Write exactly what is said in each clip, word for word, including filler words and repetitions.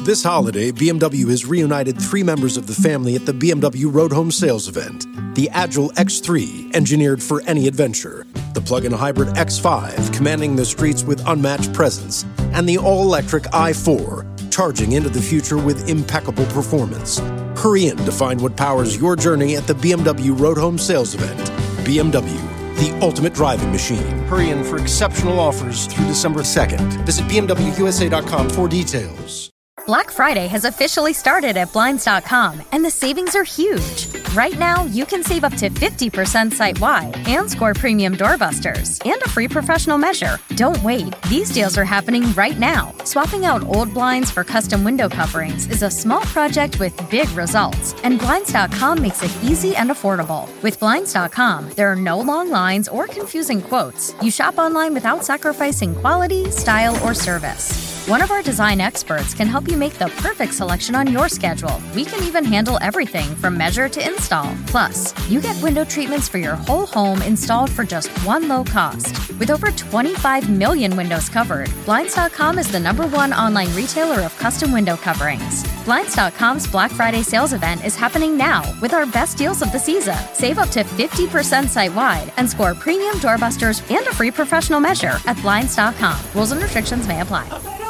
This holiday, B M W has reunited three members of the family at the B M W Road Home Sales event. The Agile X three, engineered for any adventure. The plug-in hybrid X five, commanding the streets with unmatched presence. And the all-electric i four, charging into the future with impeccable performance. Hurry in to find what powers your journey at the B M W Road Home Sales event. B M W, the ultimate driving machine. Hurry in for exceptional offers through December second. Visit B M W U S A dot com for details. Black Friday has officially started at Blinds dot com, and the savings are huge. Right now, you can save up to fifty percent site-wide and score premium doorbusters and a free professional measure. Don't wait. These deals are happening right now. Swapping out old blinds for custom window coverings is a small project with big results, and Blinds dot com makes it easy and affordable. With Blinds dot com, there are no long lines or confusing quotes. You shop online without sacrificing quality, style, or service. One of our design experts can help you make the perfect selection on your schedule. We can even handle everything from measure to install. Plus, you get window treatments for your whole home installed for just one low cost. With over twenty-five million windows covered, Blinds dot com is the number one online retailer of custom window coverings. Blinds dot com's Black Friday sales event is happening now with our best deals of the season. Save up to fifty percent site-wide and score premium doorbusters and a free professional measure at Blinds dot com. Rules and restrictions may apply.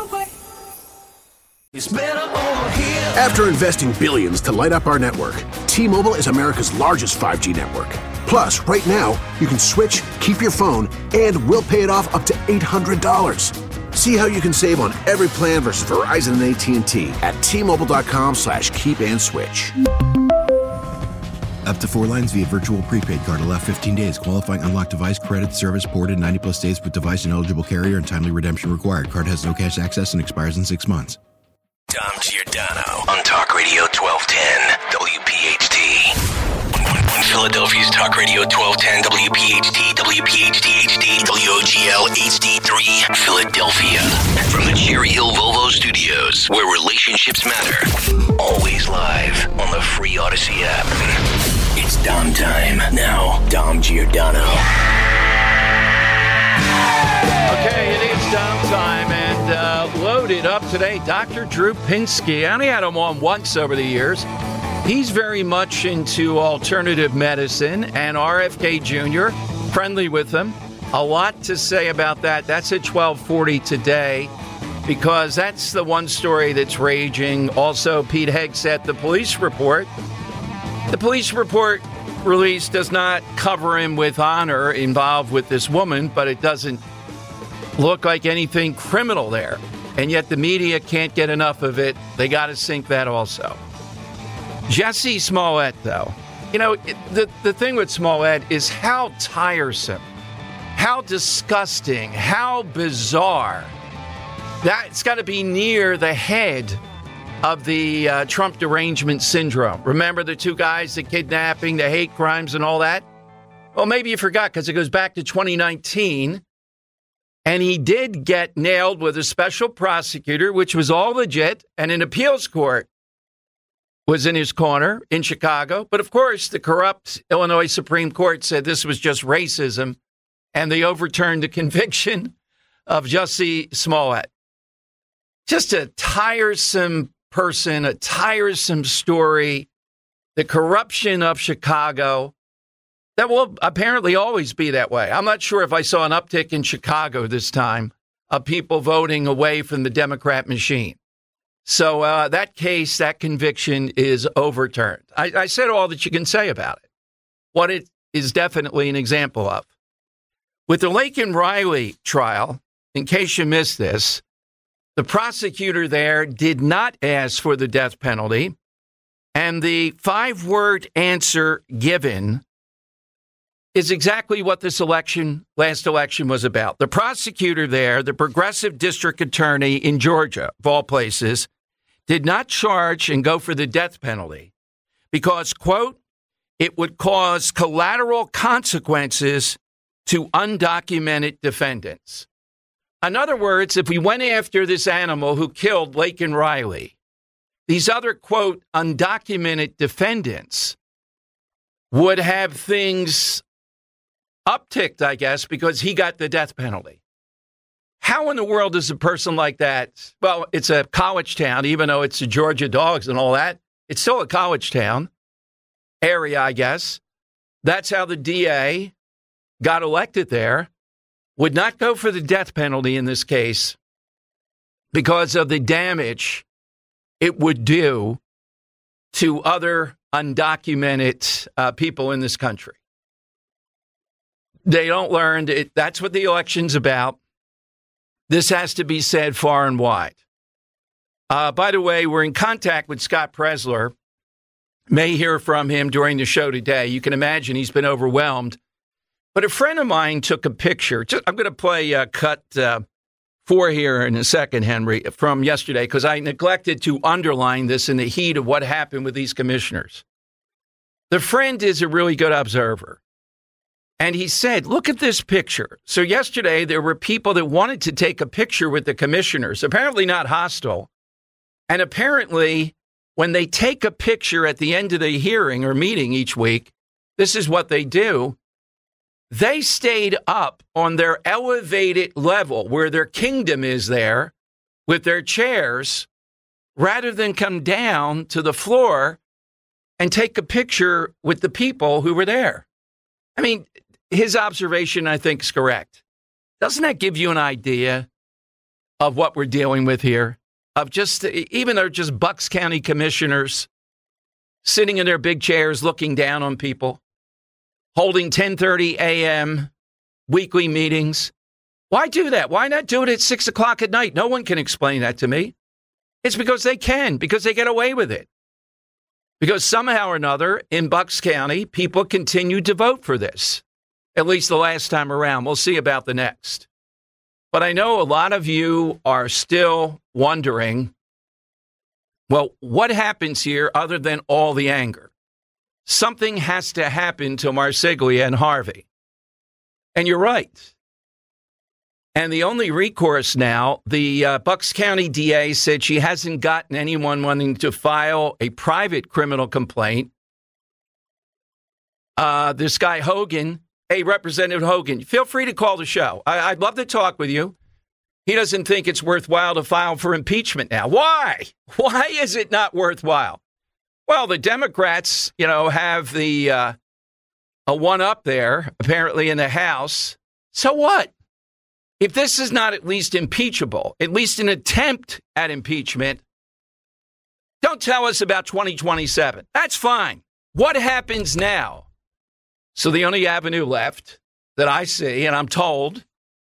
After investing billions to light up our network, T-Mobile is America's largest five G network. Plus, right now, you can switch, keep your phone, and we'll pay it off up to eight hundred dollars. See how you can save on every plan versus Verizon and A T and T at T-Mobile.com slash keep and switch. Up to four lines via virtual prepaid card. Allow fifteen days. Qualifying unlocked device credit service ported ninety plus days with device and eligible carrier and timely redemption required. Card has no cash access and expires in six months. Dom Giordano on Talk Radio twelve ten W P H T. Philadelphia's Talk Radio twelve ten W P H T, W P H T H D, W O G L H D three, Philadelphia. From the Cherry Hill Volvo Studios, where relationships matter. Always live on the free Odyssey app. It's Dom time. Now, Dom Giordano. Okay, it is Dom time, and uh, loaded up today, Doctor Drew Pinsky. I only had him on once over the years. He's very much into alternative medicine, and R F K Junior, friendly with him. A lot to say about that. That's at twelve forty today, because that's the one story that's raging. Also, Pete Hegseth, the police report. The police report release does not cover him with honor involved with this woman, but it doesn't look like anything criminal there. And yet the media can't get enough of it. They got to sink that also. Jussie Smollett, though. You know, the, the thing with Smollett is how tiresome, how disgusting, how bizarre. That's got to be near the head of the uh, Trump derangement syndrome. Remember the two guys, the kidnapping, the hate crimes, and all that? Well, maybe you forgot because it goes back to twenty nineteen. And he did get nailed with a special prosecutor, which was all legit, and an appeals court was in his corner in Chicago. But of course, the corrupt Illinois Supreme Court said this was just racism, and they overturned the conviction of Jussie Smollett. Just a tiresome person, a tiresome story. The corruption of Chicago. That will apparently always be that way. I'm not sure if I saw an uptick in Chicago this time of people voting away from the Democrat machine. So uh, that case, that conviction is overturned. I, I said all that you can say about it. What it is definitely an example of. With the Laken Riley trial, in case you missed this, the prosecutor there did not ask for the death penalty. And the five-word answer given is exactly what this election, last election, was about. The prosecutor there, the progressive district attorney in Georgia, of all places, did not charge and go for the death penalty because, quote, it would cause collateral consequences to undocumented defendants. In other words, if we went after this animal who killed Laken Riley, these other, quote, undocumented defendants would have things upticked, I guess, because he got the death penalty. How in the world does a person like that, well, it's a college town, even though it's the Georgia Dogs and all that, it's still a college town area, I guess. That's how the D A got elected there. Would not go for the death penalty in this case because of the damage it would do to other undocumented uh, people in this country. They don't learn. It, that's what the election's about. This has to be said far and wide. Uh, by the way, we're in contact with Scott Presler. May hear from him during the show today. You can imagine he's been overwhelmed. But a friend of mine took a picture. Just, I'm going to play uh, cut uh, four here in a second, Henry, from yesterday, because I neglected to underline this in the heat of what happened with these commissioners. The friend is a really good observer. And he said, look at this picture. So yesterday, there were people that wanted to take a picture with the commissioners, apparently not hostile. And apparently, when they take a picture at the end of the hearing or meeting each week, this is what they do. They stayed up on their elevated level where their kingdom is there with their chairs rather than come down to the floor and take a picture with the people who were there. I mean, his observation, I think, is correct. Doesn't that give you an idea of what we're dealing with here? Of just, even though just Bucks County commissioners sitting in their big chairs looking down on people, holding ten thirty a.m. weekly meetings. Why do that? Why not do it at six o'clock at night? No one can explain that to me. It's because they can, because they get away with it. Because somehow or another in Bucks County, people continue to vote for this. At least the last time around. We'll see about the next. But I know a lot of you are still wondering, well, what happens here other than all the anger? Something has to happen to Marseglia and Harvey. And you're right. And the only recourse now, the uh, Bucks County D A said she hasn't gotten anyone wanting to file a private criminal complaint. Uh, this guy Hogan, hey, Representative Hogan, feel free to call the show. I- I'd love to talk with you. He doesn't think it's worthwhile to file for impeachment now. Why? Why is it not worthwhile? Well, the Democrats, you know, have the uh, a one up there, apparently in the House. So what? If this is not at least impeachable, at least an attempt at impeachment, don't tell us about twenty twenty-seven. That's fine. What happens now? So the only avenue left that I see, and I'm told,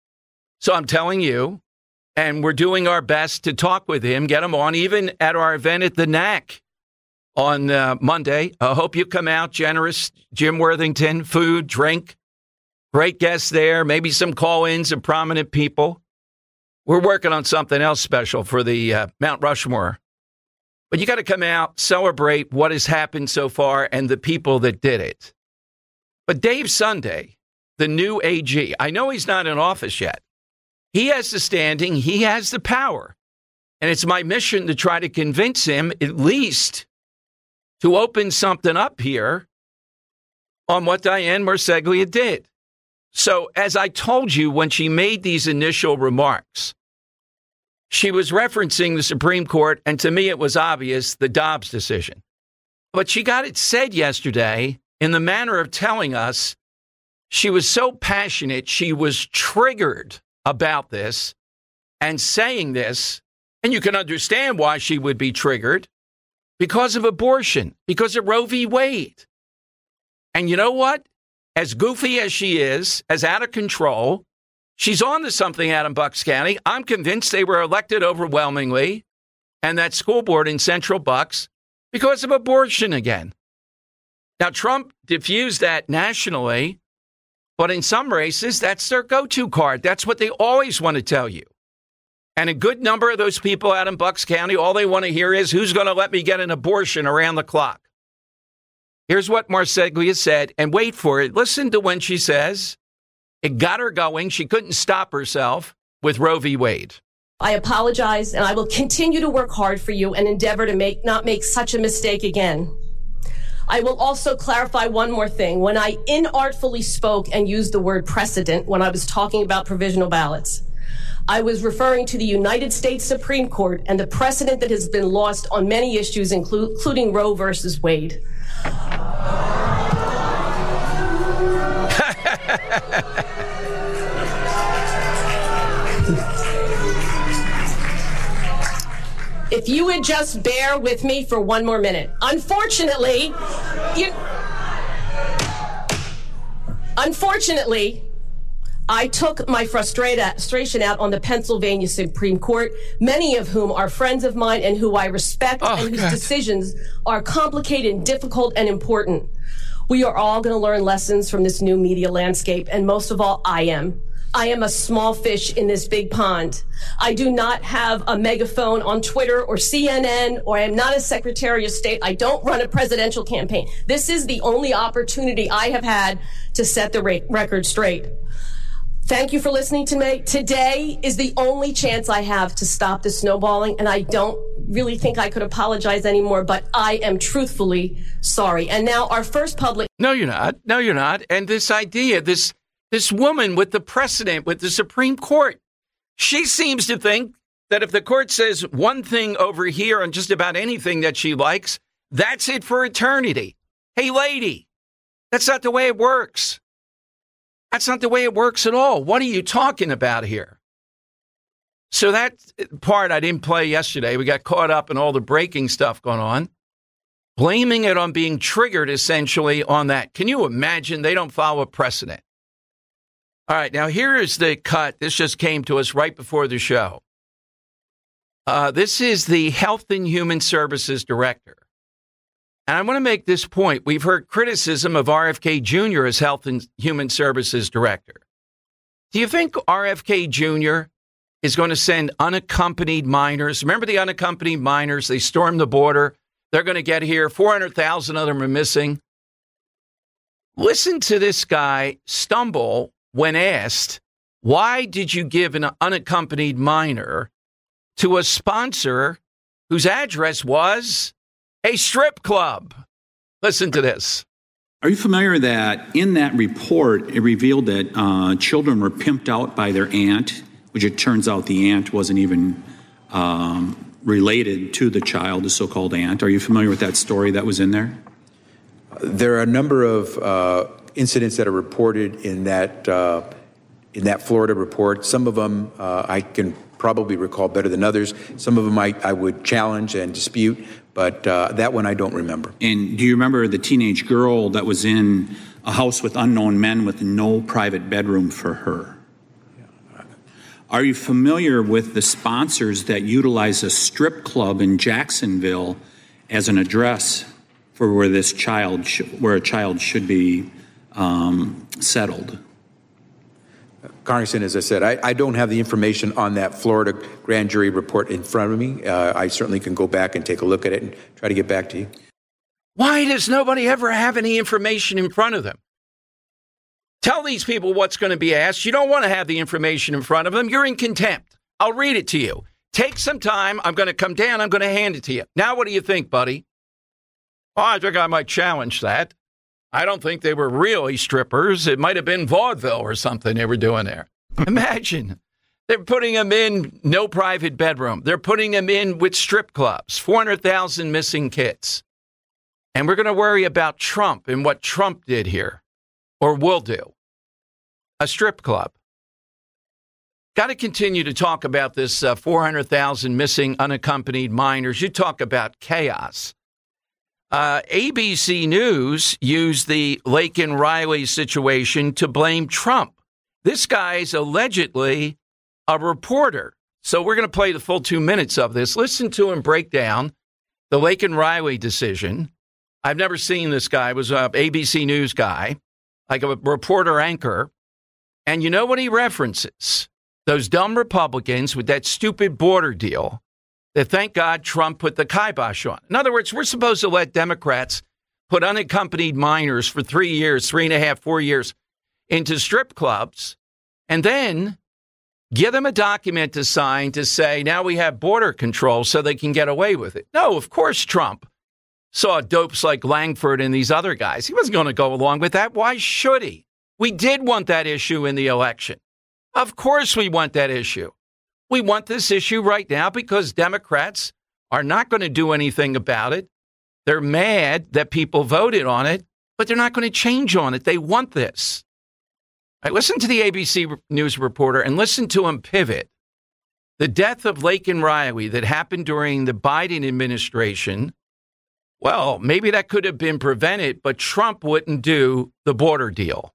so I'm telling you, and we're doing our best to talk with him, get him on, even at our event at the N A C on uh, Monday. I hope you come out, generous Jim Worthington, food, drink, great guests there, maybe some call-ins of prominent people. We're working on something else special for the uh, Mount Rushmore. But you got to come out, celebrate what has happened so far and the people that did it. But Dave Sunday, the new A G, I know he's not in office yet. He has the standing. He has the power. And it's my mission to try to convince him at least to open something up here on what Dianne Marseglia did. So as I told you when she made these initial remarks, she was referencing the Supreme Court, and to me it was obvious, the Dobbs decision. But she got it said yesterday in the manner of telling us she was so passionate, she was triggered about this and saying this, and you can understand why she would be triggered, because of abortion, because of Roe v. Wade. And you know what? As goofy as she is, as out of control, she's on to something out in Bucks County. I'm convinced they were elected overwhelmingly, and that school board in Central Bucks, because of abortion again. Now, Trump diffused that nationally, but in some races, that's their go-to card. That's what they always want to tell you. And a good number of those people out in Bucks County, all they want to hear is, who's going to let me get an abortion around the clock? Here's what Marseglia said, and wait for it. Listen to when she says, it got her going. She couldn't stop herself with Roe v. Wade. I apologize, and I will continue to work hard for you and endeavor to make not make such a mistake again. I will also clarify one more thing. When I inartfully spoke and used the word precedent when I was talking about provisional ballots, I was referring to the United States Supreme Court and the precedent that has been lost on many issues, inclu- including Roe versus Wade. If you would just bear with me for one more minute. Unfortunately, you, unfortunately, I took my frustration out on the Pennsylvania Supreme Court, many of whom are friends of mine and who I respect oh, and whose God. decisions are complicated and difficult and important. We are all going to learn lessons from this new media landscape, and most of all, I am. I am a small fish in this big pond. I do not have a megaphone on Twitter or C N N, or I am not a Secretary of State. I don't run a presidential campaign. This is the only opportunity I have had to set the ra- record straight. Thank you for listening to me. Today is the only chance I have to stop the snowballing, and I don't really think I could apologize anymore, but I am truthfully sorry. And now our first public... No, you're not. No, you're not. And this idea, this this woman with the precedent with the Supreme Court, she seems to think that if the court says one thing over here on just about anything that she likes, that's it for eternity. Hey, lady, that's not the way it works. That's not the way it works at all. What are you talking about here? So that part I didn't play yesterday. We got caught up in all the breaking stuff going on, blaming it on being triggered essentially on that. Can you imagine? They don't follow a precedent. All right, now here is the cut. This just came to us right before the show. Uh, this is the Health and Human Services Director. And I want to make this point. We've heard criticism of R F K Junior as Health and Human Services Director. Do you think R F K Junior is going to send unaccompanied minors? Remember the unaccompanied minors? They stormed the border. They're going to get here. four hundred thousand of them are missing. Listen to this guy stumble when asked, why did you give an unaccompanied minor to a sponsor whose address was a strip club? Listen to this. Are you familiar that in that report, it revealed that uh, children were pimped out by their aunt, which it turns out the aunt wasn't even um, related to the child, the so-called aunt. Are you familiar with that story that was in there? There are a number of uh, incidents that are reported in that uh, in that Florida report. Some of them uh, I can probably recall better than others. Some of them I, I would challenge and dispute, but uh, that one I don't remember. And do you remember the teenage girl that was in a house with unknown men with no private bedroom for her? Yeah. Are you familiar with the sponsors that utilize a strip club in Jacksonville as an address for where this child, sh- where a child should be um, settled? Congressman, as I said, I, I don't have the information on that Florida grand jury report in front of me. Uh, I certainly can go back and take a look at it and try to get back to you. Why does nobody ever have any information in front of them? Tell these people what's going to be asked. You don't want to have the information in front of them. You're in contempt. I'll read it to you. Take some time. I'm going to come down. I'm going to hand it to you. Now, what do you think, buddy? Oh, I think I might challenge that. I don't think they were really strippers. It might have been vaudeville or something they were doing there. Imagine. They're putting them in no private bedroom. They're putting them in with strip clubs, four hundred thousand missing kids. And we're going to worry about Trump and what Trump did here or will do. A strip club. Got to continue to talk about this uh, four hundred thousand missing unaccompanied minors. You talk about chaos. Uh, A B C News used the Laken Riley situation to blame Trump. This guy's allegedly a reporter. So we're going to play the full two minutes of this. Listen to him break down the Laken Riley decision. I've never seen this guy. He was an A B C News guy, like a reporter anchor. And you know what he references? Those dumb Republicans with that stupid border deal that, thank God, Trump put the kibosh on. In other words, we're supposed to let Democrats put unaccompanied minors for three years, three and a half, four years into strip clubs, and then give them a document to sign to say, now we have border control so they can get away with it. No, of course, Trump saw dopes like Langford and these other guys. He wasn't going to go along with that. Why should he? We did want that issue in the election. Of course we want that issue. We want this issue right now because Democrats are not going to do anything about it. They're mad that people voted on it, but they're not going to change on it. They want this. All right, listen to the A B C News reporter and listen to him pivot. The death of Laken Riley that happened during the Biden administration, well, maybe that could have been prevented, but Trump wouldn't do the border deal.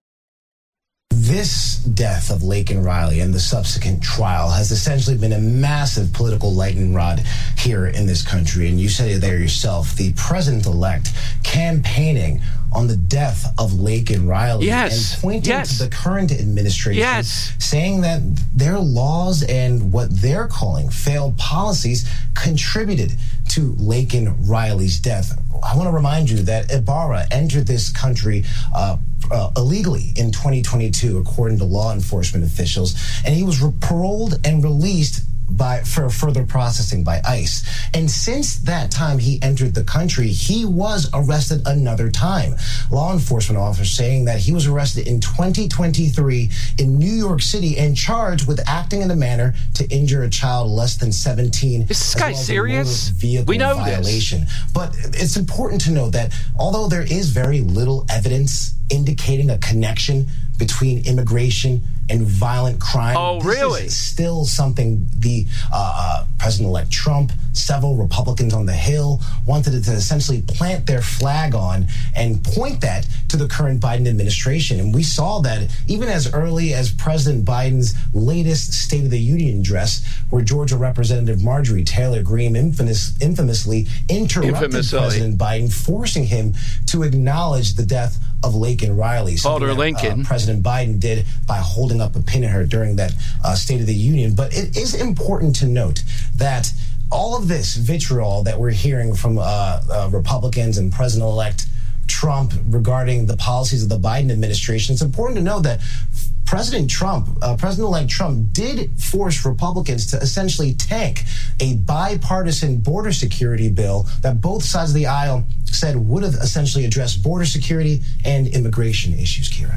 This death of Laken Riley and the subsequent trial has essentially been a massive political lightning rod here in this country. And you said it there yourself, the president-elect campaigning on the death of Laken Riley yes. and pointing yes. to the current administration, yes. saying that their laws and what they're calling failed policies contributed to Laken Riley's death. I want to remind you that Ibarra entered this country uh, uh, illegally in twenty twenty-two, according to law enforcement officials, and he was re- paroled and released by for further processing by ICE. And since that time he entered the country, he was arrested another time. Law enforcement officers saying that he was arrested in twenty twenty-three in New York City and charged with acting in a manner to injure a child less than seventeen. Is this guy serious? We know violation. This. But it's important to note that although there is very little evidence indicating a connection between immigration and violent crime. Oh, this really? Is still something the uh, uh, President-elect Trump, several Republicans on the Hill wanted to essentially plant their flag on and point that to the current Biden administration. And we saw that even as early as President Biden's latest State of the Union address, where Georgia Representative Marjorie Taylor Greene infamous, infamously interrupted Infamously. President Biden, forcing him to acknowledge the death of Laken Riley. Alder that, Lincoln. Uh, President Biden did by holding up a pin in her during that uh, State of the Union. But it is important to note that all of this vitriol that we're hearing from uh, uh, Republicans and President-elect Trump regarding the policies of the Biden administration, it's important to know that President Trump, uh, President-elect Trump did force Republicans to essentially tank a bipartisan border security bill that both sides of the aisle said would have essentially addressed border security and immigration issues, Kira.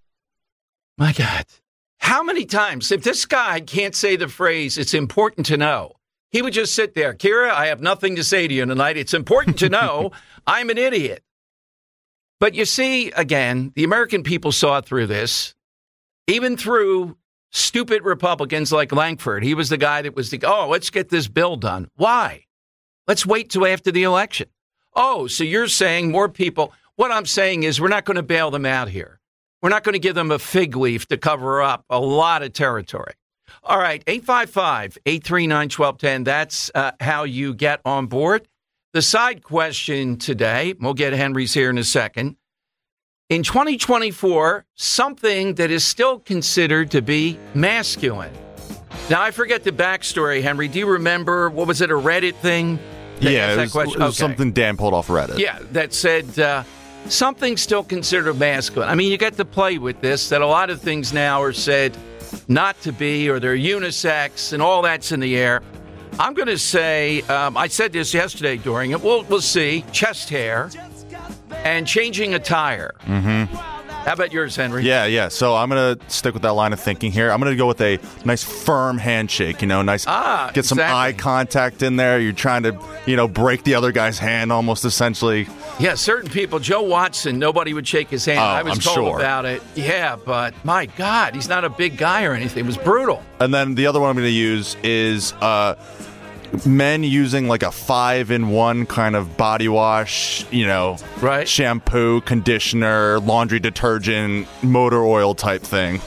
My God. How many times, if this guy can't say the phrase, it's important to know, he would just sit there. Kira, I have nothing to say to you tonight. It's important to know I'm an idiot. But you see, again, the American people saw through this, even through stupid Republicans like Lankford. He was the guy that was the, oh, let's get this bill done. Why? Let's wait till after the election. Oh, so you're saying more people. What I'm saying is we're not going to bail them out here. We're not going to give them a fig leaf to cover up a lot of territory. All right, eight five five, eight three nine, one two one zero. That's uh, how you get on board. The side question today, we'll get Henry's here in a second. In twenty twenty-four, something that is still considered to be masculine. Now, I forget the backstory, Henry. Do you remember, what was it, a Reddit thing? That yeah, it was, question? it was okay. something Dan pulled off Reddit. Yeah, that said uh, something still considered masculine. I mean, you get to play with this, that a lot of things now are said not to be, or they're unisex, and all that's in the air. I'm going to say, um, I said this yesterday during it, we'll, we'll see, chest hair and changing attire. Mm-hmm. How about yours, Henry? Yeah, yeah. So I'm going to stick with that line of thinking here. I'm going to go with a nice firm handshake, you know, nice, ah, get some exactly. eye contact in there. You're trying to, you know, break the other guy's hand almost essentially. Yeah, certain people, Joe Watson, nobody would shake his hand. Oh, I was I'm told sure. about it. Yeah, but my God, he's not a big guy or anything. It was brutal. And then the other one I'm going to use is uh, men using like a five-in-one kind of body wash, you know, right? shampoo, conditioner, laundry detergent, motor oil type thing.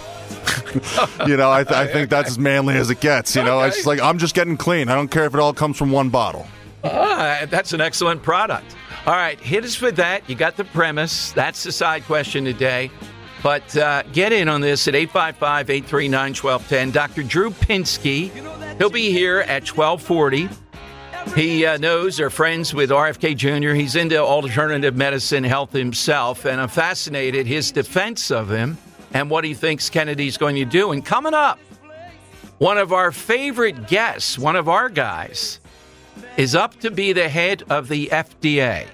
you know, I, th- I think that's as manly as it gets. You know, Okay. it's just like, I'm just getting clean. I don't care if it all comes from one bottle. Ah, that's an excellent product. All right, hit us with that. You got the premise. That's the side question today. But uh, get in on this at eight five five, eight three nine, one two one zero. Doctor Drew Pinsky, he'll be here at twelve forty. He uh, knows or friends with R F K Junior He's into alternative medicine health himself, and I'm fascinated his defense of him and what he thinks Kennedy's going to do. And coming up, one of our favorite guests, one of our guys, is up to be the head of the F D A.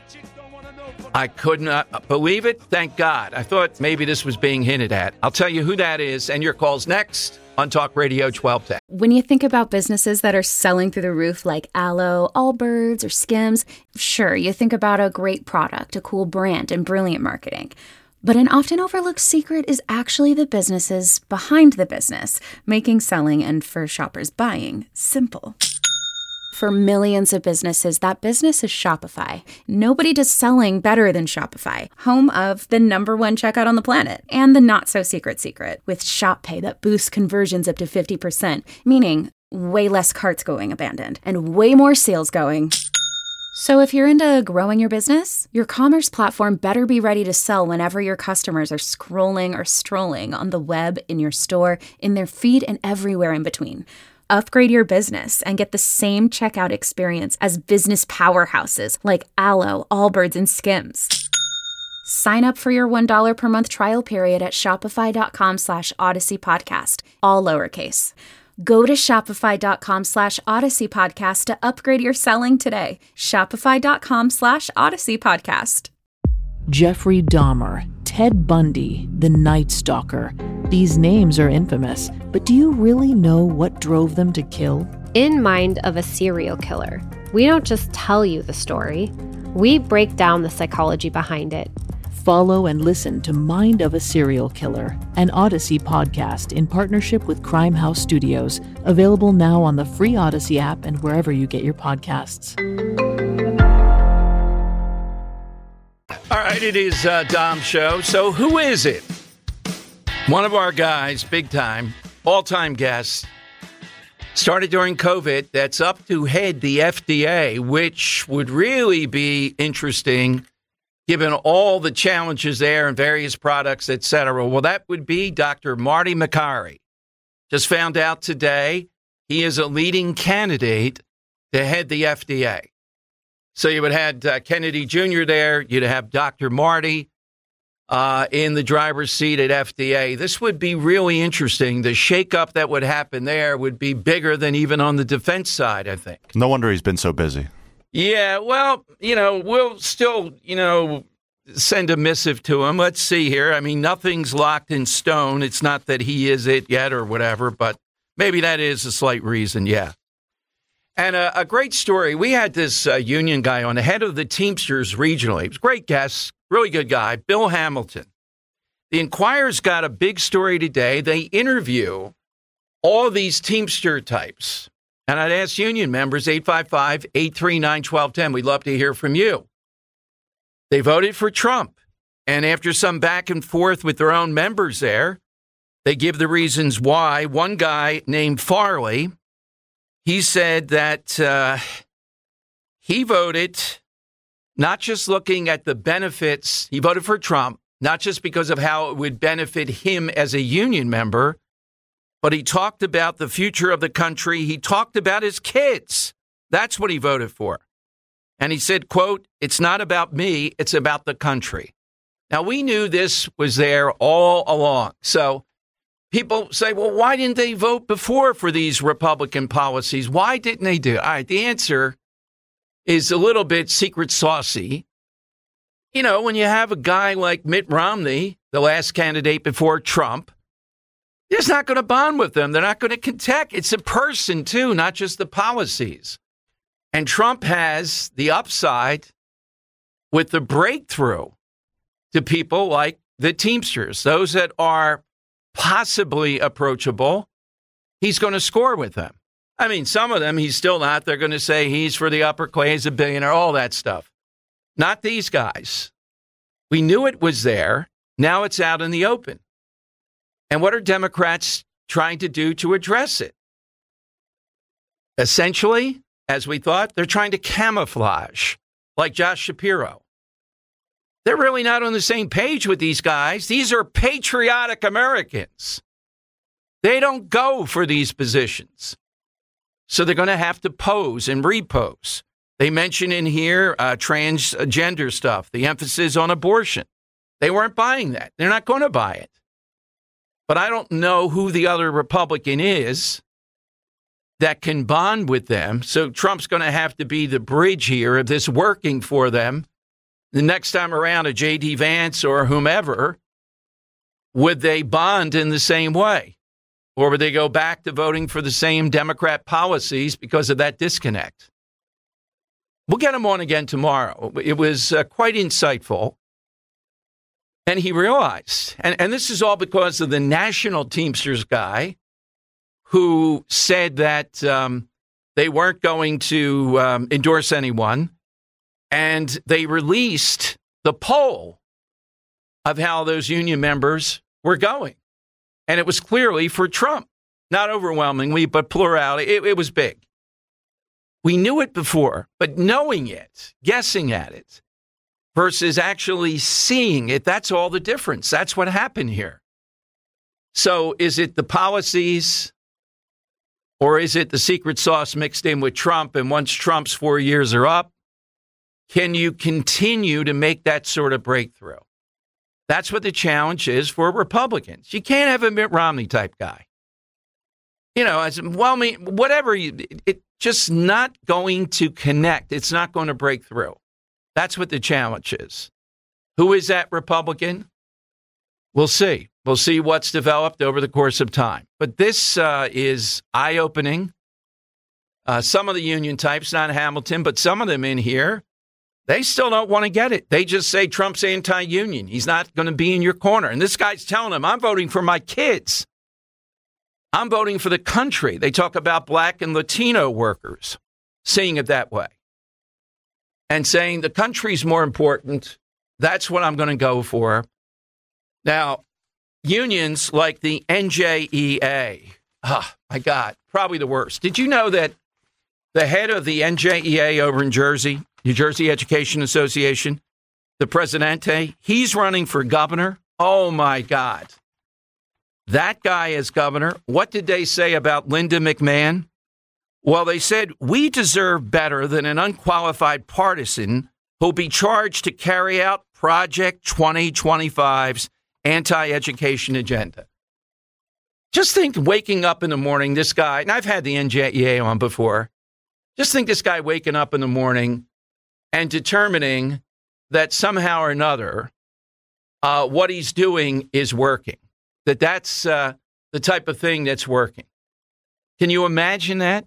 I could not believe it. Thank God. I thought maybe this was being hinted at. I'll tell you who that is, and your calls next on Talk Radio twelve ten. When you think about businesses that are selling through the roof like Aloe, Allbirds, or Skims, sure, you think about a great product, a cool brand, and brilliant marketing. But an often overlooked secret is actually the businesses behind the business, making selling and for shoppers buying simple. For millions of businesses, that business is Shopify. Nobody does selling better than Shopify, home of the number one checkout on the planet and the not-so-secret secret with Shop Pay that boosts conversions up to fifty percent, meaning way less carts going abandoned and way more sales going. So if you're into growing your business, your commerce platform better be ready to sell whenever your customers are scrolling or strolling on the web, in your store, in their feed, and everywhere in between. Upgrade your business and get the same checkout experience as business powerhouses like Aloe, Allbirds, and Skims. Sign up for your one dollar per month trial period at shopify.com slash Odyssey Podcast, all lowercase. Go to shopify.com slash Odyssey Podcast to upgrade your selling today. Shopify.com slash Odyssey Podcast. Jeffrey Dahmer, Ted Bundy, the Night Stalker. These names are infamous, but do you really know what drove them to kill? In Mind of a Serial Killer, we don't just tell you the story, we break down the psychology behind it. Follow and listen to Mind of a Serial Killer, an Odyssey podcast in partnership with Crime House Studios, available now on the free Odyssey app and wherever you get your podcasts. All right, it is uh, Dom's show. So who is it? One of our guys, big time, all-time guest, started during COVID, that's up to head the F D A, which would really be interesting given all the challenges there and various products, et cetera. Well, that would be Doctor Marty Makary. Just found out today he is a leading candidate to head the F D A. So you would have uh, Kennedy Junior there. You'd have Doctor Marty uh, in the driver's seat at F D A. This would be really interesting. The shakeup that would happen there would be bigger than even on the defense side, I think. No wonder he's been so busy. Yeah, well, you know, we'll still, you know, send a missive to him. Let's see here. I mean, nothing's locked in stone. It's not that he is it yet or whatever, but maybe that is a slight reason, yeah. And a, a great story. We had this uh, union guy on, the head of the Teamsters regionally. He was a great guest, really good guy, Bill Hamilton. The Enquirer's got a big story today. They interview all these Teamster types. And I'd ask union members, eight five five, eight three nine, one two one zero. We'd love to hear from you. They voted for Trump. And after some back and forth with their own members there, they give the reasons why. One guy named Farley, he said that uh, he voted not just looking at the benefits. He voted for Trump, not just because of how it would benefit him as a union member, but he talked about the future of the country. He talked about his kids. That's what he voted for. And he said, quote, "It's not about me, it's about the country." Now, we knew this was there all along. So people say, well, why didn't they vote before for these Republican policies? Why didn't they do it? All right, the answer is a little bit secret saucy. You know, when you have a guy like Mitt Romney, the last candidate before Trump, they're just not going to bond with them. They're not going to connect. It's a person, too, not just the policies. And Trump has the upside with the breakthrough to people like the Teamsters, those that are possibly approachable. He's going to score with them. I mean, some of them he's still not. They're going to say he's for the upper class, a billionaire, all that stuff. Not these guys. We knew it was there. Now it's out in the open. And what are Democrats trying to do to address it? Essentially, as we thought, they're trying to camouflage, like Josh Shapiro. They're really not on the same page with these guys. These are patriotic Americans. They don't go for these positions. So they're going to have to pose and repose. They mention in here uh, transgender stuff, the emphasis on abortion. They weren't buying that. They're not going to buy it. But I don't know who the other Republican is that can bond with them. So Trump's going to have to be the bridge here of this working for them. The next time around, a J D Vance or whomever, would they bond in the same way? Or would they go back to voting for the same Democrat policies because of that disconnect? We'll get him on again tomorrow. It was uh, quite insightful. And he realized, and, and this is all because of the National Teamsters guy who said that um, they weren't going to um, endorse anyone. And they released the poll of how those union members were going. And it was clearly for Trump. Not overwhelmingly, but plurality. It, it was big. We knew it before, but knowing it, guessing at it, versus actually seeing it, that's all the difference. That's what happened here. So is it the policies or is it the secret sauce mixed in with Trump? And once Trump's four years are up, can you continue to make that sort of breakthrough? That's what the challenge is for Republicans. You can't have a Mitt Romney type guy. You know, as well, I mean, whatever, you, it, it just not going to connect. It's not going to break through. That's what the challenge is. Who is that Republican? We'll see. We'll see what's developed over the course of time. But this uh, is eye-opening. Uh, some of the union types, not Hamilton, but some of them in here, they still don't want to get it. They just say Trump's anti-union. He's not going to be in your corner. And this guy's telling them, I'm voting for my kids. I'm voting for the country. They talk about black and Latino workers, seeing it that way. And saying the country's more important. That's what I'm going to go for. Now, unions like the N J E A, oh, my God, probably the worst. Did you know that the head of the N J E A over in Jersey, New Jersey Education Association, the Presidente, he's running for governor? Oh, my God. That guy as governor, what did they say about Linda McMahon? Well, they said, we deserve better than an unqualified partisan who'll be charged to carry out Project twenty twenty-five's anti-education agenda. Just think waking up in the morning, this guy, and I've had the N J E A on before, just think this guy waking up in the morning and determining that somehow or another uh, what he's doing is working, that that's uh, the type of thing that's working. Can you imagine that?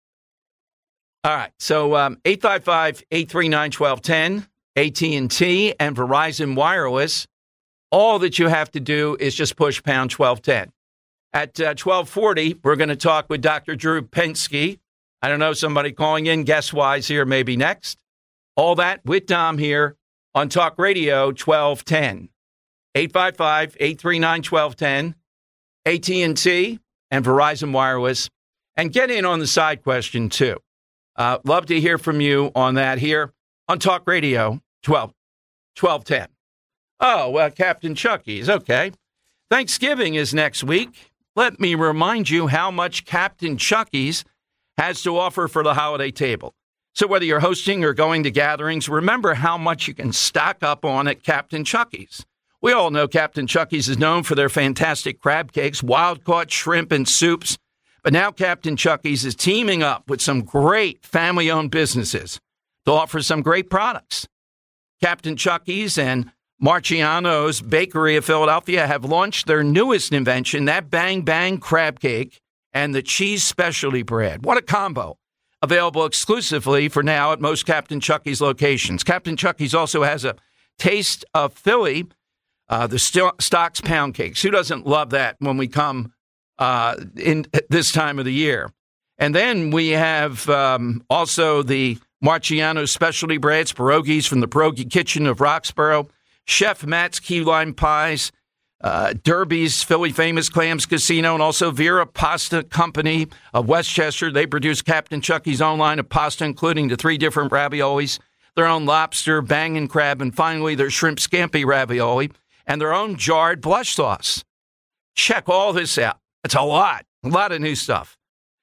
All right, so um, eight five five, eight three nine, one two one zero, A T and T and Verizon Wireless, all that you have to do is just push pound twelve ten. At uh, twelve forty, we're going to talk with Doctor Drew Pinsky. I don't know, somebody calling in guest-wise here maybe next. All that with Dom here on Talk Radio twelve ten. eight five five, eight three nine, one two one zero, A T and T and Verizon Wireless. And get in on the side question, too. Uh, love to hear from you on that here on Talk Radio twelve ten. Oh, well, Captain Chucky's. Okay. Thanksgiving is next week. Let me remind you how much Captain Chucky's has to offer for the holiday table. So whether you're hosting or going to gatherings, remember how much you can stock up on at Captain Chucky's. We all know Captain Chucky's is known for their fantastic crab cakes, wild-caught shrimp, and soups. But now Captain Chucky's is teaming up with some great family-owned businesses to offer some great products. Captain Chucky's and Marciano's Bakery of Philadelphia have launched their newest invention, that Bang Bang crab cake and the cheese specialty bread. What a combo. Available exclusively for now at most Captain Chucky's locations. Captain Chucky's also has a Taste of Philly, uh, the St- Stocks pound cakes. Who doesn't love that when we come uh, in this time of the year? And then we have um, also the Marciano's specialty breads, pierogies from the Pierogi Kitchen of Roxborough, Chef Matt's key lime pies, uh, Derby's Philly Famous Clams Casino, and also Vera Pasta Company of Westchester. They produce Captain Chucky's own line of pasta, including the three different raviolis, their own lobster, bangin' crab, and finally their shrimp scampi ravioli, and their own jarred blush sauce. Check all this out. It's a lot, a lot of new stuff.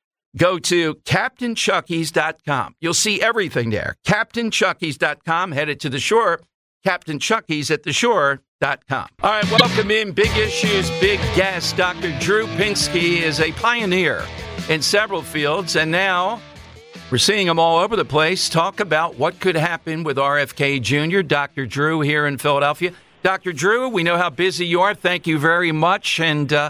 Go to Captain Chucky's dot com. You'll see everything there. Captain Chucky's dot com. Headed to the shore. Captain Chucky's at the shore dot com. All right, welcome in. Big issues, big guest. Doctor Drew Pinsky is a pioneer in several fields, and now we're seeing him all over the place. Talk about what could happen with R F K Junior Doctor Drew here in Philadelphia. Doctor Drew, we know how busy you are. Thank you very much. And uh,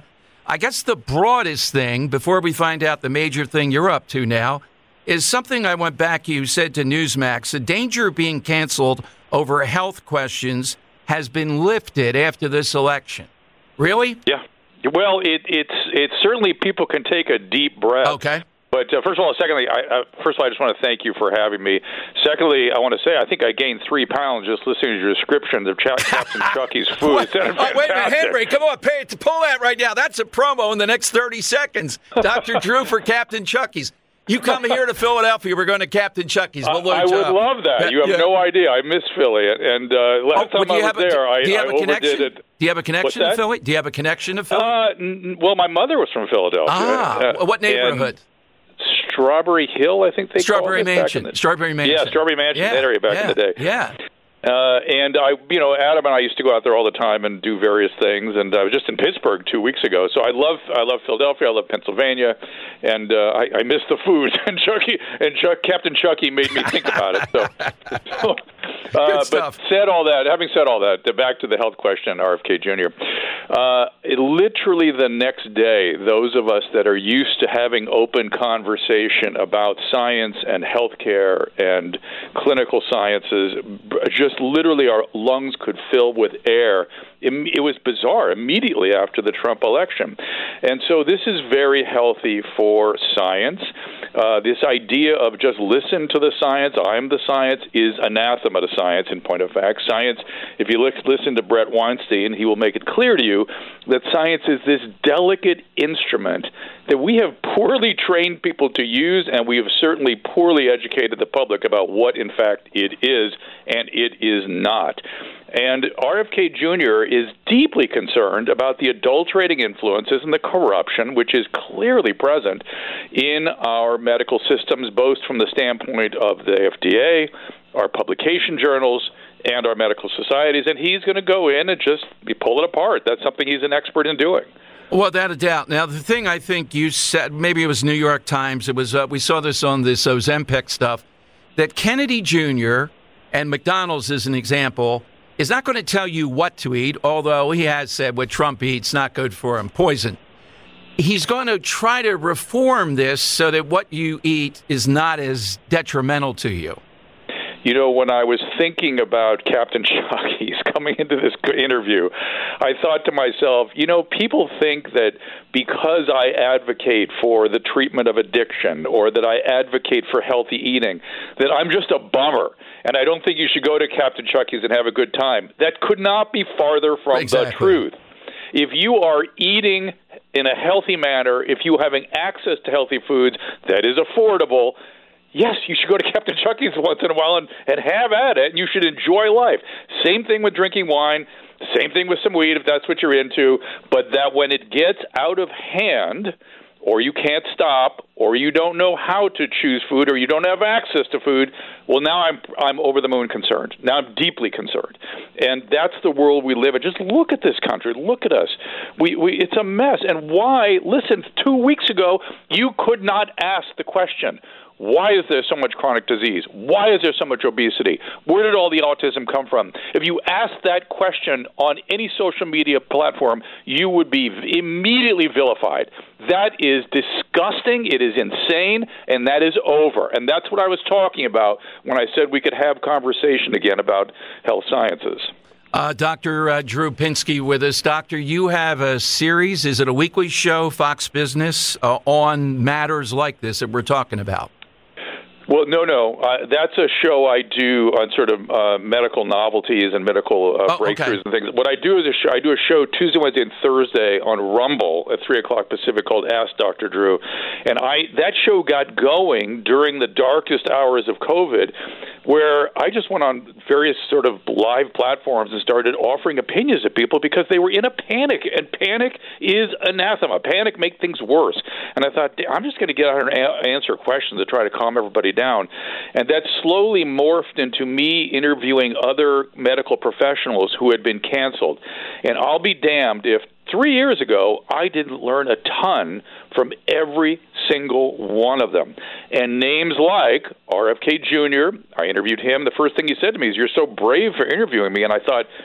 I guess the broadest thing, before we find out the major thing you're up to now, is something I went back, you said to Newsmax, the danger of being canceled over health questions has been lifted after this election. Really? Yeah. Well, it, it's it's certainly people can take a deep breath. Okay. But uh, first of all, secondly, I, uh, first of all, I just want to thank you for having me. Secondly, I want to say I think I gained three pounds just listening to your description of Ch- Captain Chucky's food. Wait, oh, wait a minute, Henry, come on, pay it to pull that right now. That's a promo in the next thirty seconds. Doctor Drew for Captain Chucky's. You come here to Philadelphia, we're going to Captain Chucky's. We'll I, I would uh, love that. You have yeah. no idea. I miss Philly. And uh, last oh, time I was a, there, I, do you have I a overdid it. Do you have a connection to Philly? Do you have a connection to Philly? Uh, n- well, my mother was from Philadelphia. Ah, uh, what neighborhood? Strawberry Hill, I think they Strawberry called it. Mansion. Back in the, Strawberry Mansion. Yeah, Strawberry Mansion, yeah, that area back yeah, in the day. Yeah. Uh, and I, you know, Adam and I used to go out there all the time and do various things. And I was just in Pittsburgh two weeks ago, so I love, I love Philadelphia, I love Pennsylvania, and uh, I, I miss the food. And Chucky and Chuck, Captain Chucky made me think about it. So, so uh, but said all that, having said all that, back to the health question, R F K Junior Uh, it, literally the next day, those of us that are used to having open conversation about science and healthcare and clinical sciences, just literally our lungs could fill with air. It, it was bizarre immediately after the Trump election. And so this is very healthy for science. Uh, this idea of just listen to the science, I'm the science, is anathema to science in point of fact. Science, if you listen to Brett Weinstein, he will make it clear to you that science is this delicate instrument that we have poorly trained people to use, and we have certainly poorly educated the public about what, in fact, it is, and it is not. And R F K Junior is deeply concerned about the adulterating influences and the corruption, which is clearly present in our medical systems, both from the standpoint of the F D A, our publication journals, and our medical societies. And he's going to go in and just pull it apart. That's something he's an expert in doing. Well, without a doubt. Now, the thing I think you said, maybe it was New York Times, it was uh, we saw this on this Ozempic stuff, that Kennedy Junior and McDonald's is an example, is not going to tell you what to eat, although he has said what Trump eats not good for him, poison. He's going to try to reform this so that what you eat is not as detrimental to you. You know, when I was thinking about Captain Chucky's coming into this interview, I thought to myself, you know, people think that because I advocate for the treatment of addiction or that I advocate for healthy eating, that I'm just a bummer. And I don't think you should go to Captain Chucky's and have a good time. That could not be farther from exactly. the truth. If you are eating in a healthy manner, if you are having access to healthy foods that is affordable, yes, you should go to Captain Chucky's once in a while and, and have at it, and you should enjoy life. Same thing with drinking wine, same thing with some weed if that's what you're into, but that when it gets out of hand, or you can't stop, or you don't know how to choose food, or you don't have access to food, well, now I'm I'm over the moon concerned. Now I'm deeply concerned. And that's the world we live in. Just look at this country. Look at us. We, we It's a mess. And why, listen, two weeks ago, you could not ask the question, why is there so much chronic disease? Why is there so much obesity? Where did all the autism come from? If you asked that question on any social media platform, you would be immediately vilified. That is disgusting. It is insane, and that is over. And that's what I was talking about when I said we could have conversation again about health sciences. Uh, Doctor Uh, Drew Pinsky with us. Doctor, you have a series, is it a weekly show, Fox Business, uh, on matters like this that we're talking about? Well, no, no. Uh, that's a show I do on sort of uh, medical novelties and medical uh, oh, breakthroughs okay. and things. What I do is a show, I do a show Tuesday, Wednesday, and Thursday on Rumble at three o'clock Pacific called Ask Doctor Drew. And I that show got going during the darkest hours of COVID, where I just went on various sort of live platforms and started offering opinions to people because they were in a panic, and panic is anathema. Panic makes things worse. And I thought, I'm just going to get out here and a- answer questions to try to calm everybody down. And that slowly morphed into me interviewing other medical professionals who had been canceled. And I'll be damned if three years ago I didn't learn a ton from every single one of them. And names like R F K Junior, I interviewed him. The first thing he said to me is, "You're so brave for interviewing me." And I thought,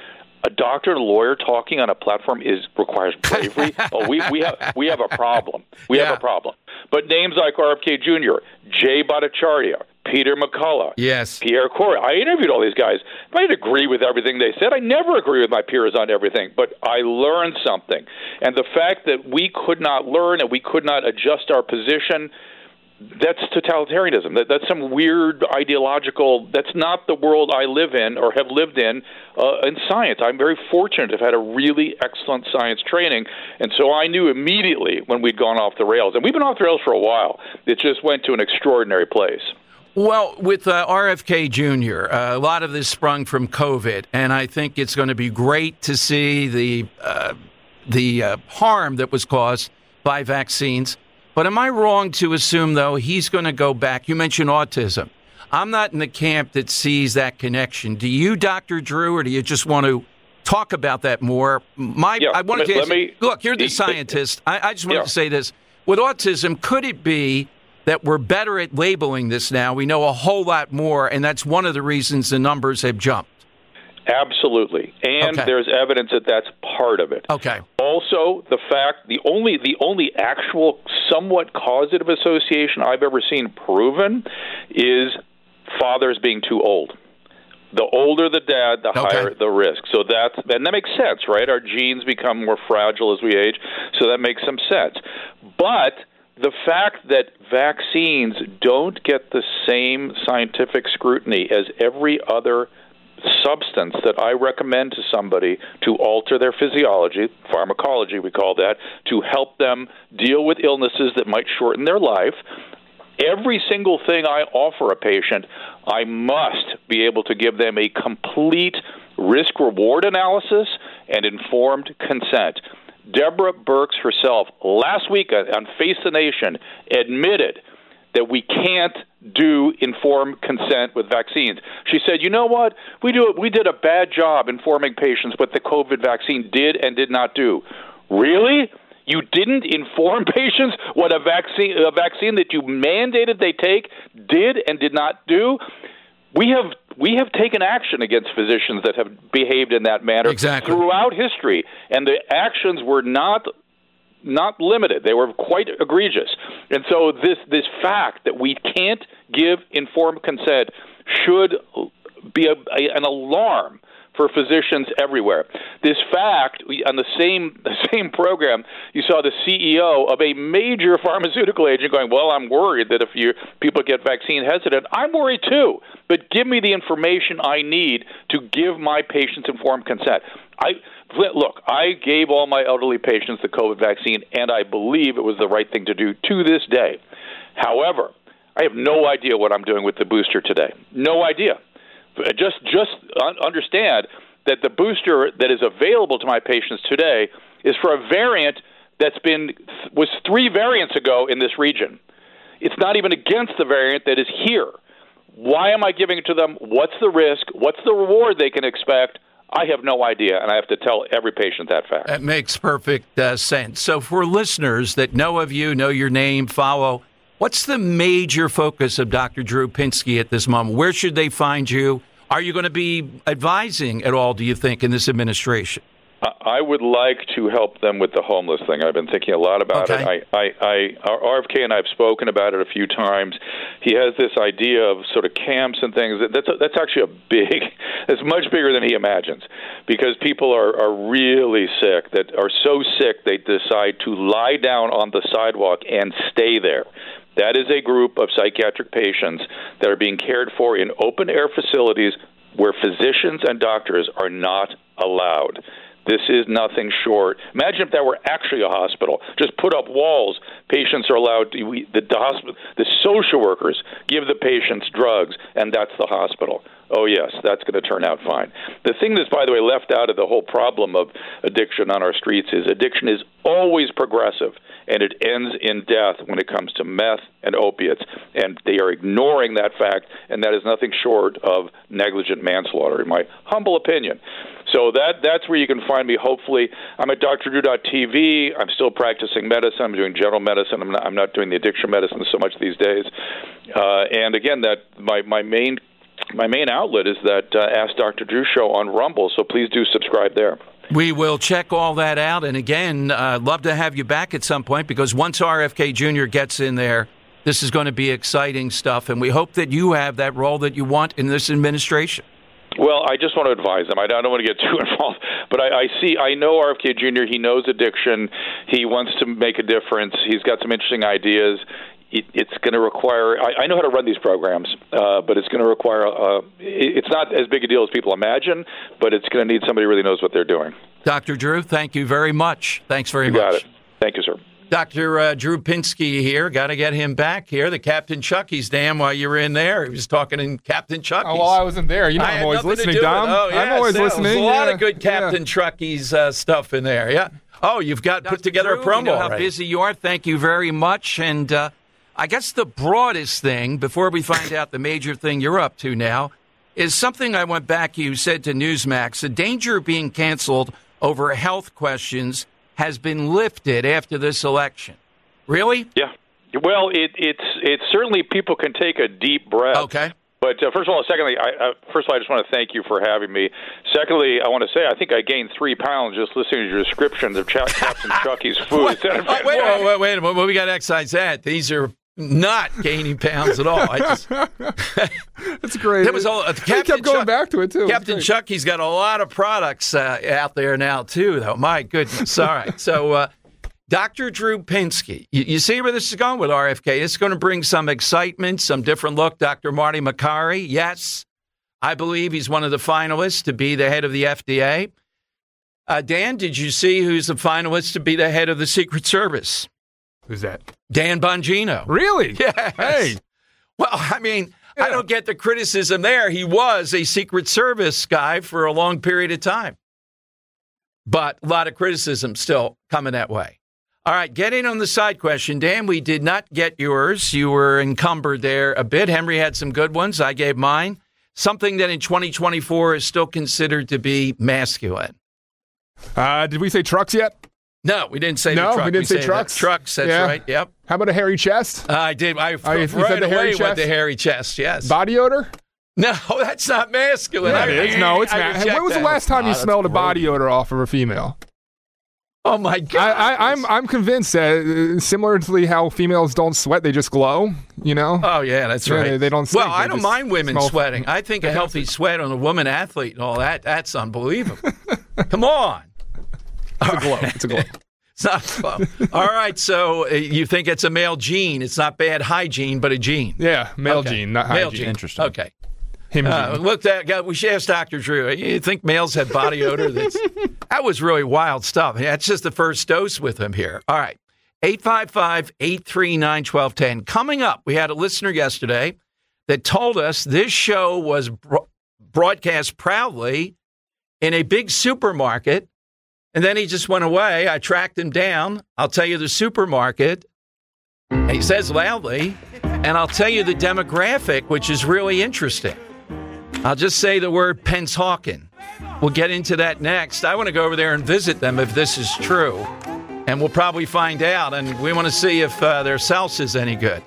a doctor and a lawyer talking on a platform is requires bravery. oh, we we have we have a problem. We yeah. have a problem. But names like R F K Junior, Jay Bhattacharya, Peter McCullough, yes, Pierre Corey. I interviewed all these guys. I didn't agree with everything they said. I never agree with my peers on everything, but I learned something. And the fact that we could not learn and we could not adjust our position, that's totalitarianism. That, that's some weird ideological, that's not the world I live in or have lived in uh, in science. I'm very fortunate to have had a really excellent science training, and so I knew immediately when we'd gone off the rails. And we've been off the rails for a while. It just went to an extraordinary place. Well, with uh, R F K Junior, uh, a lot of this sprung from COVID, and I think it's going to be great to see the uh, the uh, harm that was caused by vaccines. But am I wrong to assume, though, he's going to go back? You mentioned autism. I'm not in the camp that sees that connection. Do you, Doctor Drew, or do you just want to talk about that more? My, yeah, I wanted let, to ask, let me, look, you're the scientist. I, I just wanted yeah. to say this. With autism, could it be that we're better at labeling this now? We know a whole lot more, and that's one of the reasons the numbers have jumped. Absolutely, and okay. there's evidence that that's part of it. Okay. Also, the fact the only the only actual somewhat causative association I've ever seen proven is fathers being too old. The older the dad, the okay. higher the risk. So that's and that makes sense, right? Our genes become more fragile as we age, so that makes some sense. But the fact that vaccines don't get the same scientific scrutiny as every other substance that I recommend to somebody to alter their physiology, pharmacology we call that, to help them deal with illnesses that might shorten their life, every single thing I offer a patient, I must be able to give them a complete risk-reward analysis and informed consent. Deborah Birx herself, last week on Face the Nation, admitted that we can't do informed consent with vaccines. She said, you know what? We do we did a bad job informing patients what the COVID vaccine did and did not do. Really? You didn't inform patients what a vaccine a vaccine that you mandated they take did and did not do? We have we have taken action against physicians that have behaved in that manner exactly. throughout history, and the actions were not not limited. They were quite egregious. And so this this fact that we can't give informed consent should be a, a, an alarm for physicians everywhere. This fact, on the same the same program, you saw the C E O of a major pharmaceutical agent going, well, I'm worried that if you people get vaccine hesitant, I'm worried too, but give me the information I need to give my patients informed consent. I Look, I gave all my elderly patients the COVID vaccine, and I believe it was the right thing to do to this day. However, I have no idea what I'm doing with the booster today. No idea. Just just understand that the booster that is available to my patients today is for a variant that's been was three variants ago in this region. It's not even against the variant that is here. Why am I giving it to them? What's the risk? What's the reward they can expect? I have no idea, and I have to tell every patient that fact. That makes perfect uh, sense. So for listeners that know of you, know your name, follow, what's the major focus of Doctor Drew Pinsky at this moment? Where should they find you? Are you going to be advising at all, do you think, in this administration? I would like to help them with the homeless thing. I've been thinking a lot about okay. it. I, I, I, R F K and I have spoken about it a few times. He has this idea of sort of camps and things. That's a, that's actually a big, it's much bigger than he imagines, because people are, are really sick, that are so sick they decide to lie down on the sidewalk and stay there. That is a group of psychiatric patients that are being cared for in open-air facilities where physicians and doctors are not allowed. This is nothing short. Imagine if that were actually a hospital. Just put up walls. Patients are allowed to, we, the, the, hospital, the social workers give the patients drugs, and that's the hospital. Oh, yes, that's going to turn out fine. The thing that's, by the way, left out of the whole problem of addiction on our streets is addiction is always progressive, and it ends in death when it comes to meth and opiates. And they are ignoring that fact, and that is nothing short of negligent manslaughter, in my humble opinion. So that that's where you can find me, hopefully. I'm at D R drew dot T V. I'm still practicing medicine. I'm doing general medicine. I'm not, I'm not doing the addiction medicine so much these days. Uh, and, again, that my, my main my main outlet is that uh, Ask Doctor Drew show on Rumble, so please do subscribe there. We will check all that out. And again, uh, love to have you back at some point, because once R F K Junior gets in there, this is going to be exciting stuff. And we hope that you have that role that you want in this administration. Well, I just want to advise him. I don't want to get too involved, but I, I see, I know R F K Junior He knows addiction. He wants to make a difference. He's got some interesting ideas. It, it's going to require, I, I know how to run these programs, uh, but it's going to require, uh, it, it's not as big a deal as people imagine, but it's going to need somebody who really knows what they're doing. Doctor Drew, thank you very much. Thanks very you much. Got it. Thank you, sir. Doctor Uh, Drew Pinsky here. Got to get him back here. The Captain Chucky's, Dan, while you were in there. He was talking in Captain Chucky's. Oh, well, I wasn't there. You know, I I'm always listening, Dom. Oh, yeah, I'm always so listening. There's a lot yeah. of good Captain yeah. Chucky's uh, stuff in there. Yeah. Oh, you've got Doctor put together Drew, a promo. we know how already. busy you are. Thank you very much. And uh, I guess the broadest thing, before we find out the major thing you're up to now, is something I went back, you said to Newsmax, the danger of being canceled over health questions has been lifted after this election. Really? Yeah. Well, it, it's it's certainly people can take a deep breath. Okay. But uh, first of all, secondly, I, uh, first of all, I just want to thank you for having me. Secondly, I want to say I think I gained three pounds just listening to your descriptions of Ch- Captain Chucky's food. Wait, oh, wait, wait, wait, wait a minute. Well, we got to excise that. These are not gaining pounds at all. I just, That's great. That was all. Uh, He kept going Chuck, back to it, too. Captain Chucky's got a lot of products uh, out there now, too, though. My goodness. All right. So, uh, Doctor Drew Pinsky, you, you see where this is going with R F K. It's going to bring some excitement, some different look. Doctor Marty Makary, yes, I believe he's one of the finalists to be the head of the F D A. Uh, Dan, did you see who's the finalist to be the head of the Secret Service? Who's that? Dan Bongino. Really? Yes. Hey. Well, I mean, yeah. I don't get the criticism there. He was a Secret Service guy for a long period of time. But a lot of criticism still coming that way. All right, getting on the side question. Dan, we did not get yours. You were encumbered there a bit. Henry had some good ones. I gave mine. Something that in twenty twenty-four is still considered to be masculine. Uh, did we say trucks yet? No, we didn't say no, the truck. we didn't we say trucks. Trucks, that's yeah. right. Yep. How about a hairy chest? Uh, I did. I oh, you, right said the hairy away chest? went the hairy chest, yes. Body odor? No, that's not masculine. Yeah, it I, is. No, it's I not. reject When was the that. last time Oh, you that's smelled a gross. body odor off of a female? Oh, my God. I, I, I'm I'm convinced that uh, similarly how females don't sweat, they just glow, you know? Oh, yeah, that's Yeah, right. They, they don't stink, Well, I they don't just mind women smell sweating. I think a healthy sweat on a woman athlete and all that, that's unbelievable. Come on. It's a glow. It's a glow. It's not fun. All right, so uh, you think it's a male gene. It's not bad hygiene, but a gene. Yeah, male Okay. gene, not Male hygiene. gene. Interesting. Okay. Him Uh, gene. look, that guy, we should ask Doctor Drew. You think males have body odor? That's, that was really wild stuff. Yeah, it's just the first dose with him here. All right. eight five five, eight three nine, one two one zero. Coming up, we had a listener yesterday that told us this show was bro- broadcast proudly in a big supermarket, and then he just went away. I tracked him down. I'll tell you the supermarket. And he says loudly, and I'll tell you the demographic, which is really interesting. I'll just say the word Pennsauken. We'll get into that next. I want to go over there and visit them if this is true. And we'll probably find out. And we want to see if uh, their salsa is any good.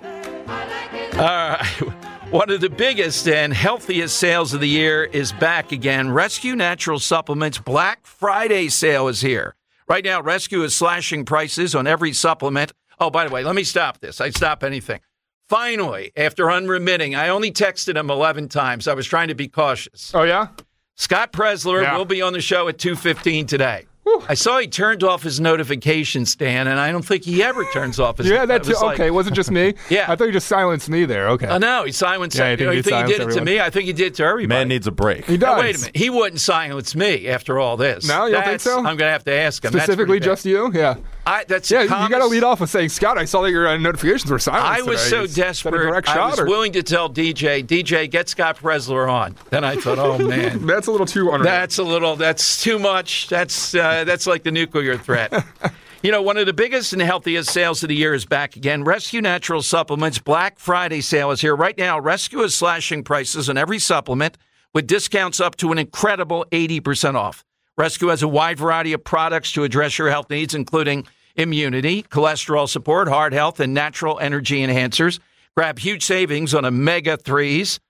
All right. One of the biggest and healthiest sales of the year is back again. Rescue Natural Supplements Black Friday sale is here. Right now, Rescue is slashing prices on every supplement. Oh, by the way, let me stop this. I stop anything. Finally, after unremitting, I only texted him eleven times. I was trying to be cautious. Oh, yeah? Scott Presler Yeah. will be on the show at two fifteen today. I saw he turned off his notifications, Stan, and I don't think he ever turns off his Yeah, that's I was like- okay. It wasn't just me. Yeah. I thought you just silenced me there. Okay. Oh, no, he silenced Yeah, I you. think know, he you did think he silence did it to everyone. me? I think he did to everybody. Man needs a break. He Now, does. wait a minute. He wouldn't silence me after all this. No, you don't think That's- so? I'm going to have to ask him. That's Specifically pretty bad. just you? Yeah. I, that's Yeah, the you got to calmest- lead off with saying, Scott, I saw that your uh, notifications were silenced I was today. so Is that a desperate, direct I shot, was or- willing to tell D J, D J, get Scott Presler on. Then I thought, oh, man. That's a little too unreal. That's a little, that's too much. That's uh, that's like the nuclear threat. You know, one of the biggest and healthiest sales of the year is back again. Rescue Natural Supplements Black Friday sale is here. Right now, Rescue is slashing prices on every supplement with discounts up to an incredible eighty percent off. Rescue has a wide variety of products to address your health needs, including immunity, cholesterol support, heart health, and natural energy enhancers. Grab huge savings on omega threes,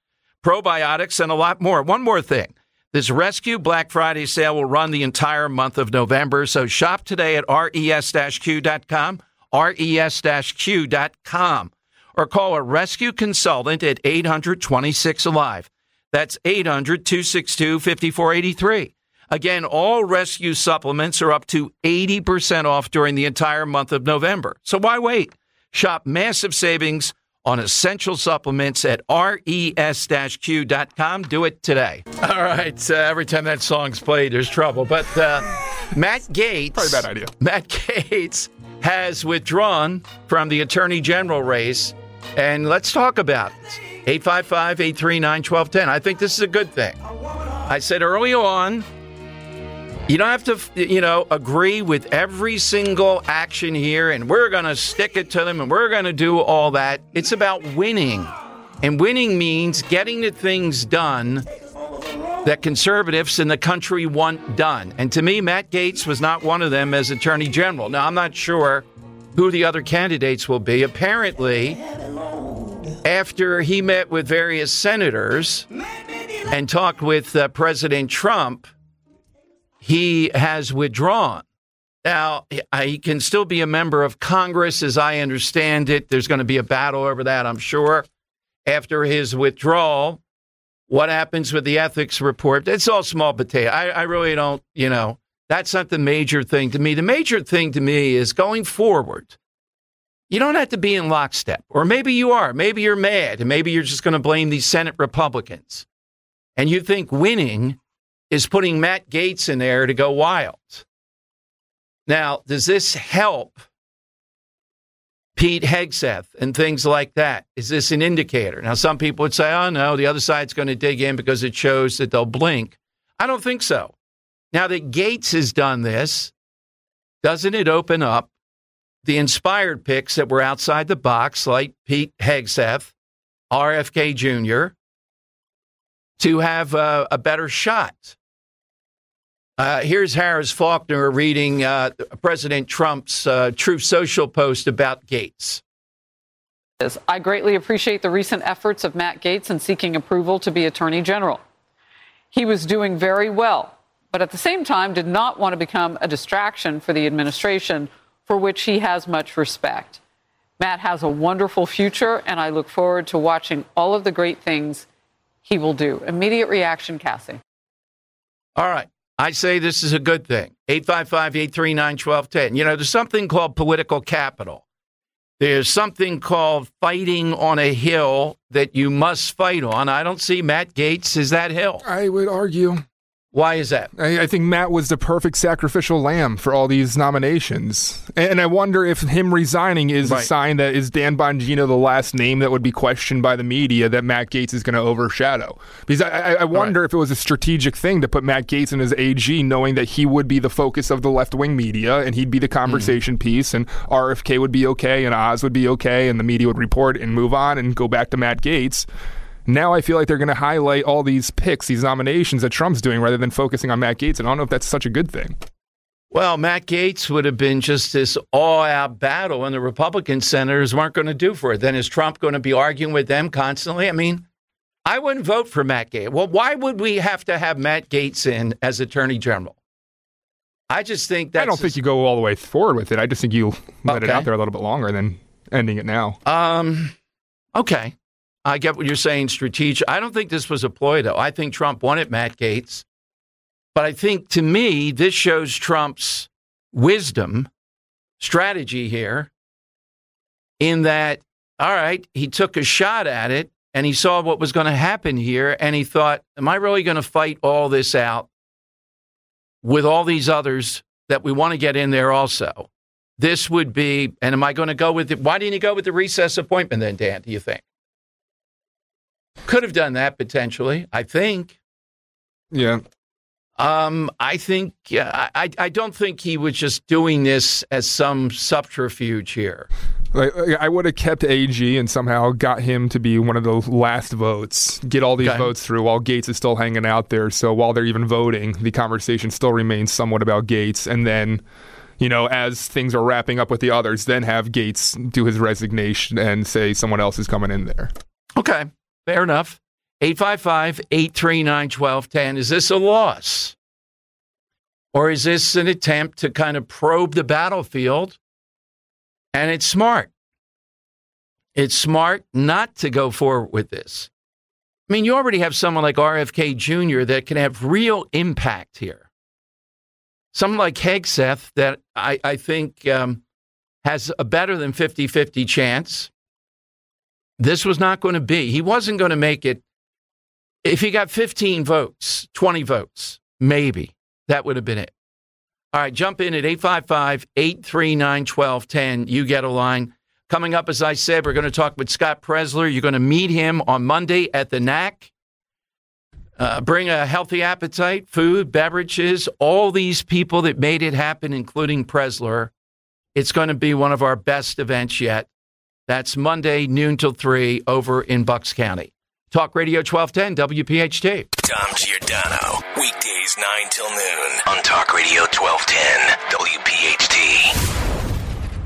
probiotics, and a lot more. One more thing. This Rescue Black Friday sale will run the entire month of November, so shop today at res q dot com, res q dot com, or call a rescue consultant at eight hundred twenty-six alive. That's eight hundred two six two five four eight three. Again, all rescue supplements are up to eighty percent off during the entire month of November. So why wait? Shop massive savings on essential supplements at res q dot com. Do it today. All right. Uh, every time that song's played, there's trouble. But uh, Matt Gaetz. Probably a bad idea. Matt Gaetz has withdrawn from the Attorney General race. And let's talk about it. eight five five, eight three nine, one two one zero. I think this is a good thing. I said early on, you don't have to, you know, agree with every single action here, and we're going to stick it to them, and we're going to do all that. It's about winning. And winning means getting the things done that conservatives in the country want done. And to me, Matt Gaetz was not one of them as Attorney General. Now, I'm not sure who the other candidates will be. Apparently, after he met with various senators and talked with uh, President Trump, he has withdrawn. Now, he can still be a member of Congress, as I understand it. There's going to be a battle over that, I'm sure. After his withdrawal, what happens with the ethics report? It's all small potato. I, I really don't, you know, that's not the major thing to me. The major thing to me is going forward. You don't have to be in lockstep. Or maybe you are. Maybe you're mad. And maybe you're just going to blame these Senate Republicans. And you think winning is putting Matt Gaetz in there to go wild. Now, does this help Pete Hegseth and things like that? Is this an indicator? Now, some people would say, oh, no, the other side's going to dig in because it shows that they'll blink. I don't think so. Now that Gaetz has done this, doesn't it open up the inspired picks that were outside the box, like Pete Hegseth, R F K Junior, to have a, a better shot? Uh, here's Harris Faulkner reading uh, President Trump's uh, Truth Social post about Gaetz. I greatly appreciate the recent efforts of Matt Gaetz in seeking approval to be Attorney General. He was doing very well, but at the same time did not want to become a distraction for the administration, for which he has much respect. Matt has a wonderful future, and I look forward to watching all of the great things he will do. Immediate reaction, Cassie. All right. I say this is a good thing. eight five five, eight three nine, one two one zero. You know, there's something called political capital. There's something called fighting on a hill that you must fight on. I don't see Matt Gaetz as that hill. I would argue. Why is that? I, I think Matt was the perfect sacrificial lamb for all these nominations. And, and I wonder if him resigning is right. a sign that is Dan Bongino the last name that would be questioned by the media that Matt Gaetz is going to overshadow. Because I, I, I wonder right. if it was a strategic thing to put Matt Gaetz in as A G, knowing that he would be the focus of the left-wing media and he'd be the conversation mm. piece, and R F K would be okay and Oz would be okay and the media would report and move on and go back to Matt Gaetz. Now I feel like they're going to highlight all these picks, these nominations that Trump's doing rather than focusing on Matt Gaetz. And I don't know if that's such a good thing. Well, Matt Gaetz would have been just this all-out battle, and the Republican senators weren't going to do for it. Then is Trump going to be arguing with them constantly? I mean, I wouldn't vote for Matt Gaetz. Well, why would we have to have Matt Gaetz in as Attorney General? I just think that's... I don't think you go all the way forward with it. I just think you let okay. it out there a little bit longer than ending it now. Um, okay. I get what you're saying, strategic. I don't think this was a ploy, though. I think Trump wanted Matt Gaetz. But I think, to me, this shows Trump's wisdom, strategy here, in that, all right, he took a shot at it, and he saw what was going to happen here, and he thought, am I really going to fight all this out with all these others that we want to get in there also? This would be, and am I going to go with it? Why didn't he go with the recess appointment then, Dan, do you think? Could have done that potentially, I think. Yeah. Um, I think, uh, I, I don't think he was just doing this as some subterfuge here. Like, I would have kept A G and somehow got him to be one of the last votes, get all these okay. votes through while Gaetz is still hanging out there. So while they're even voting, the conversation still remains somewhat about Gaetz. And then, you know, as things are wrapping up with the others, then have Gaetz do his resignation and say someone else is coming in there. Okay. Fair enough. eight five five, eight three nine, one two one zero. Is this a loss? Or is this an attempt to kind of probe the battlefield? And it's smart. It's smart not to go forward with this. I mean, you already have someone like R F K Junior that can have real impact here. Someone like Hegseth that I, I think um, has a better than fifty-fifty chance. This was not going to be. He wasn't going to make it. If he got fifteen votes, twenty votes, maybe. That would have been it. All right, jump in at eight five five, eight three nine, one two one zero. You get a line. Coming up, as I said, we're going to talk with Scott Presler. You're going to meet him on Monday at the N A C. Uh, bring a healthy appetite, food, beverages, all these people that made it happen, including Presler. It's going to be one of our best events yet. That's Monday, noon till three, over in Bucks County. Talk Radio twelve ten, W P H T. Dom Giordano, weekdays nine till noon on Talk Radio twelve ten, W P H T.